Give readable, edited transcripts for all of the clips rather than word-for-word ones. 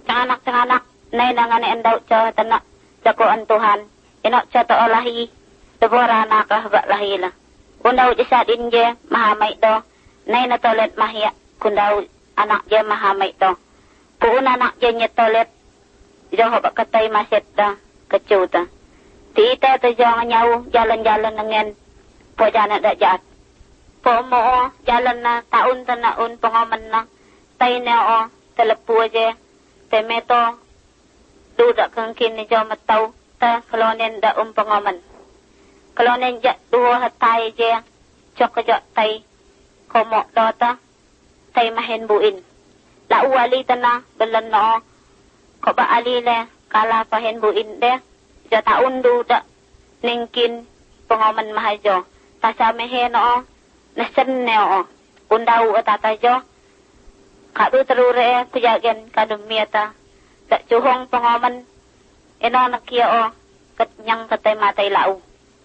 Canganak-canganak, nay nanganian daw siya tanak jakoan Tuhan. Ino siya to olahi, tubura nakahaba lahila. Kung daw isa din je, mahamay to. Nay na tolet mahiya, kung daw anak je mahamay to. Kung anak je niya tolet, jo haba katay maset da, kacuta. Tiita to jo nyaw, jalan-jalan nangen, po jana da jaat. Po mo jalan na taon tanaon pangaman na, tay na o, telepu je, temeto, duda kang kini jo mataw, ta kalonen da pangaman. Kalonen ja duho hatay je, chok jo tay, komo dota, tay mahen buin. La uwali na, balan no, ko ba alile, kala pahen buin de, jo taon duda, ningkin, pangaman mahajo. Tasa mehen no, nasan ne o, undaw atata jo, kadu terure kujagen kadumiyata, da chuhong pangaman, ino nakia o, katnyang katay matay lau.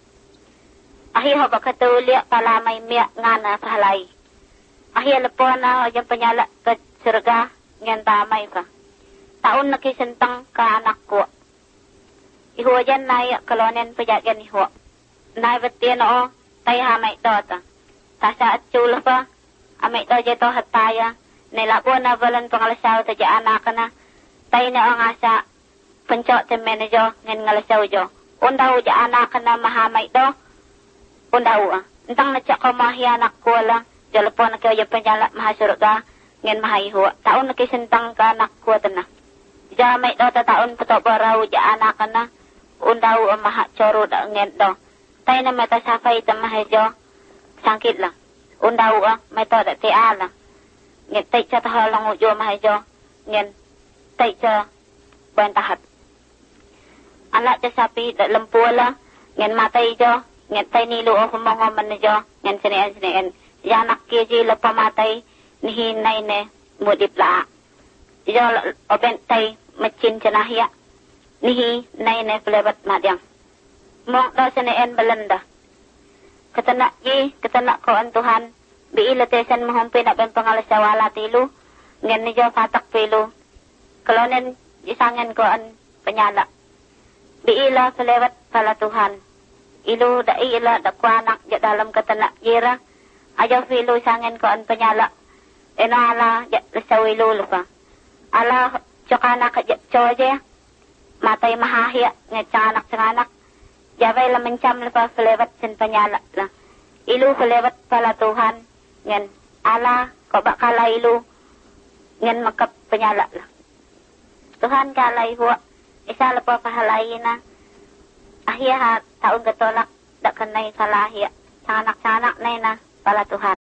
Ahi ho ba katulia palamay miyak nga na pahalay. Ahi alapo na o yung panyala kat surga ngan tamay pa. Taon nakisintang ka anak ko. Ihuwa dyan na kalonen pajagan ihuwa. Naibatiyan o tay hamay to ta. Tasa at chula pa. Amay to dyan to hataya. Nilapo na balan pangalasaw ta dyan anak na. Tay na o nga sa pansyo temen jo ngan ngalasaw jo. Undaw dyan anak na mahamay to. Undaw Entang na siya ko mahiyanak ko lang. Jalo po na kayo yung panyala mahasurga. Ngayon mahayihuwa. Taon na kisintang ka anak ko na. Diya may dota taon po to baraw diya anak na. Undaw ang mahachoro da ngayon do. Tayo na matasafay ta mahadyo. Sangkit lang. Undaw may to da tiya lang. Ngayon tayo siya tahalang udyo mahadyo. Ngayon tayo siya kwentahat. Anak siya sapi da lampuala. Ngayon matay jo. Ngayon tayo nilo o kumongoman na jo. Ngayon sinian. Yanak kiji lo pamatay ni hinay ne mudipla. Jo obentay macin cenahya. Nihi nay ne pelebat madyang. Mong do sinian balanda. Katanak ko ang Tuhan. Biilatesan mahumpi na ben pangalasawala tilo. Ngayon ni jo patak pilo. Kalonen isangan ko ang panyala. Biila pelebat pala Tuhan. Ilo da ila da kwanak ja dalam katanak jira. Ayaw filo sangen ko ang panyala. Ala ja lasawilo lupa. Ala chokana ka choje. Matay mahahya nga changanak. Jabay laman cham lupa falewat sin panyala la. Ilo falewat pala Tuhan. Ngan ala ko bakala ilo. Ngan makap panyala la. Tuhan kalay huwa. Isa lupa pahalayin na. Ahya taong gatolak da kanay kalahya. Sanak-sanak na na pala Tuhan.